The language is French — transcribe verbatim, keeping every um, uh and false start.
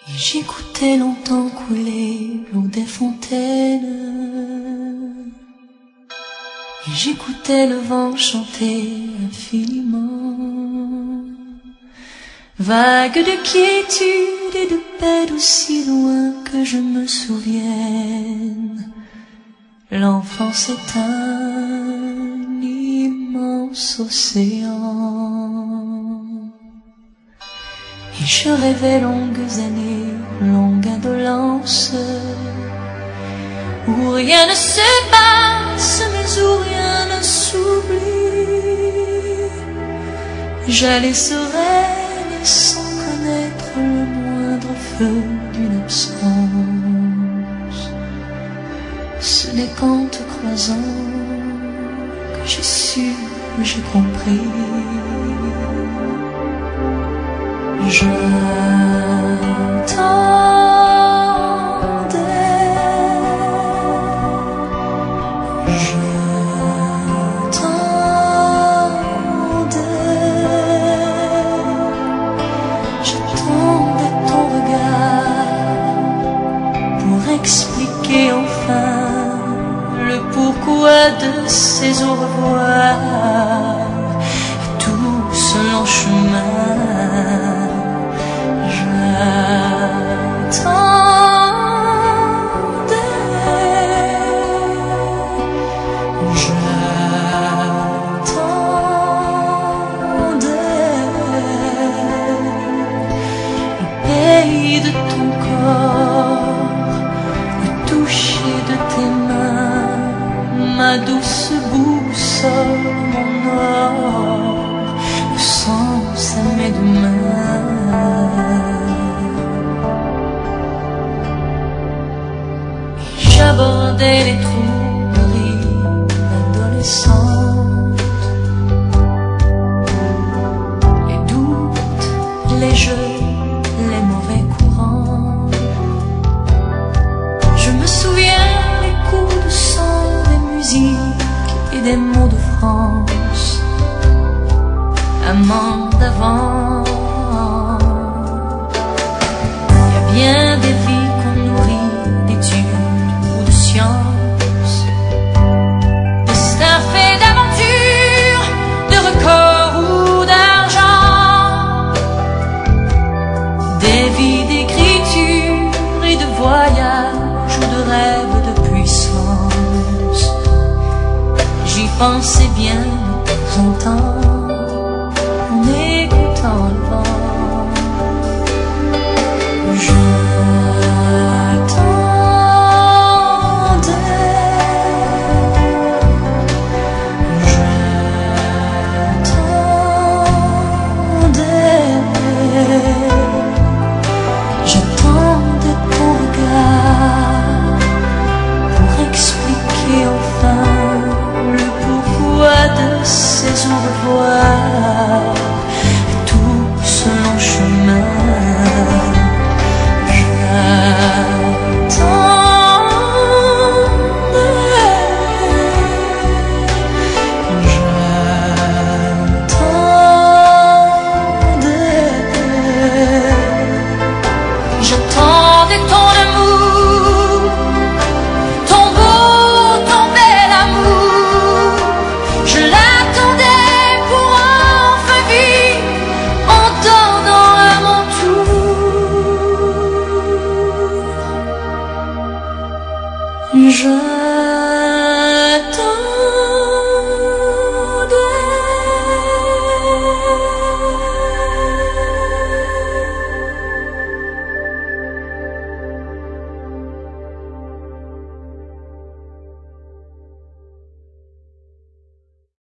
Et j'écoutais longtemps couler l'eau des fontaines, et j'écoutais le vent chanter infiniment, vague de quiétude et de paix d'aussi loin que je me souvienne. L'enfance est un immense océan, et je rêvais longues années, longue indolence, où rien ne se passe, mais où rien ne s'oublie. J'allais sereine et sans connaître le moindre feu d'une absence. Ce n'est qu'en te croisant que j'ai su, j'ai compris. J'attendais, j'attendais, j'attendais ton regard pour expliquer enfin le pourquoi de ces au revoir, tout ce long chemin. De ton corps, le toucher de tes mains, ma douce boussole, mon or, le sens à mes deux mains. Et j'abordais les tromperies adolescentes, les doutes, les jeux, les mauvais courants. Je me souviens des coups de sang, des musiques et des mots de France, amants d'avant. Il y a bien des vies qu'on nourrit d'études ou de sciences, destin fait d'aventures, de records ou d'argent, des vies d'écriture et de voyage ou de rêve de puissance. J'y pensais bien de temps en temps en écoutant le vent. J'attendais ton regard pour expliquer enfin le pourquoi de ces au revoir, tout ce long chemin. J'attendais ton amour, ton beau, ton bel amour. Je l'attendais pour enfin vivre en donnant à mon tour. Je